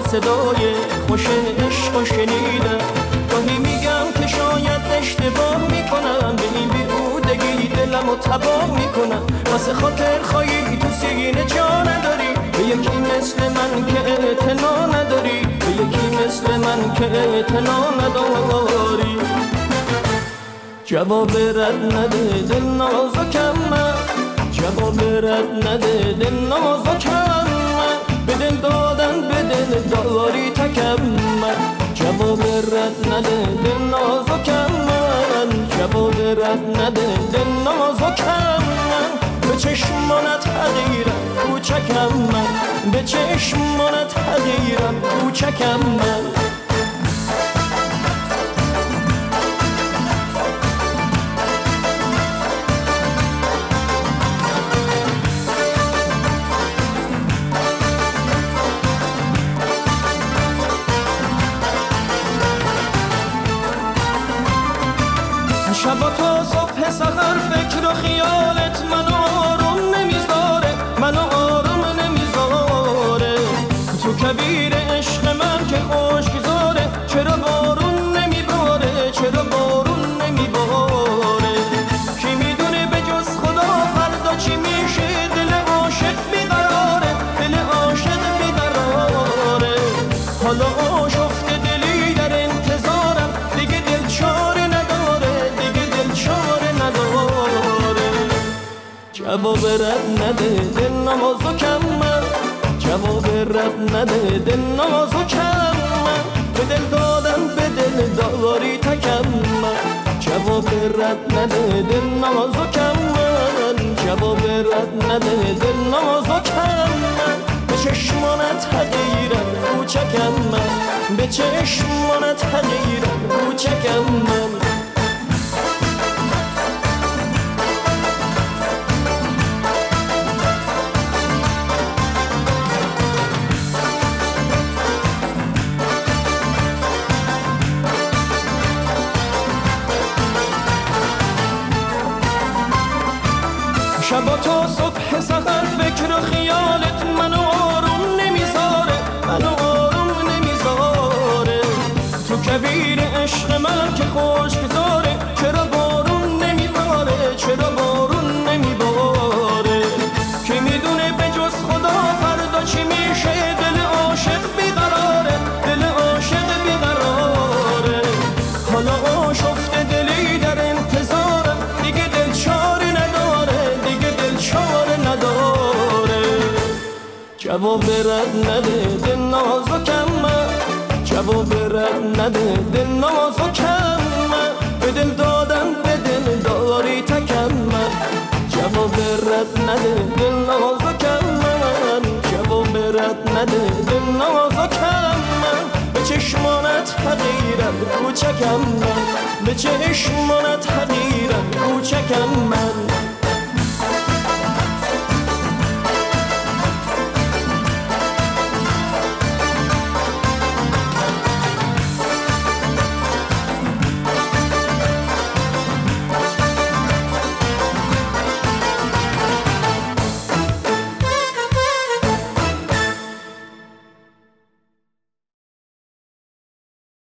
صدای خوش عشق و شنیدم. گاهی میگم که شاید اشتباه میکنم، به این بیهودگی دلمو تباه میکنم. واسه خاطر خواهی تو سینه جا نداری، به یکی مثل من که اعتنا نداری، به یکی مثل من که اعتنا نداری. جواب رد نده دل نازکم من، جواب رد نده دل نازکم من، به دل دادن به دل داری تکم من. جواب رد نده دل نازکم من، جواب رد نده دل نازکم من. به چشمانت حقیرم کوچکم من، به چشمانت حقیرم کوچکم من. شبا تا صبح سحر فکر و خیالت منو آروم نمیذاره، منو آروم نمیذاره. تو کبیر عشق من که خشک‌زاره، چرا بارون نمیباره، چرا بارون نمیباره. کی میدونه به جز خدا فردا چی میشه، دل عاشق بیقراره، دل عاشق بیقراره. حالا آشفته دلی در انتظارم، دیگه دل چاره نداره، دیگه دل چاره نداره. جواب رد نده دل نازکم من، جواب رد نده دل نازکم من، به دل دادن به دل داری تکم من. جواب رد نده دل نازکم من، جواب رد نده دل نازکم من. به چشمانت حقیرم کوچکم من، به چشمانت حقیرم کوچکم من. شبا تا صبح سحر فکر و خیالت منو آروم نمیذاره، منو آروم نمیذاره. تو کبیر عشق من که خشک‌زاره، چرا بارون نمیباره، چرا بارون نمیباره. کی میدونه به جز خدا فردا چی میشه، دل عاشق بیقراره، دل عاشق بیقراره. حالا آشفته دلی در انتظارم، دیگه دل چاره نداره، دیگه دل چاره نداره. جواب رد نده دل نازکم من، جواب رد نده دل نازکم من، به دل دادن به دل داری تکم من. جواب رد نده دل نازکم من، جواب رد نده دل نازکم من. به چشمانت حقیرم کوچکم من، به چشمانت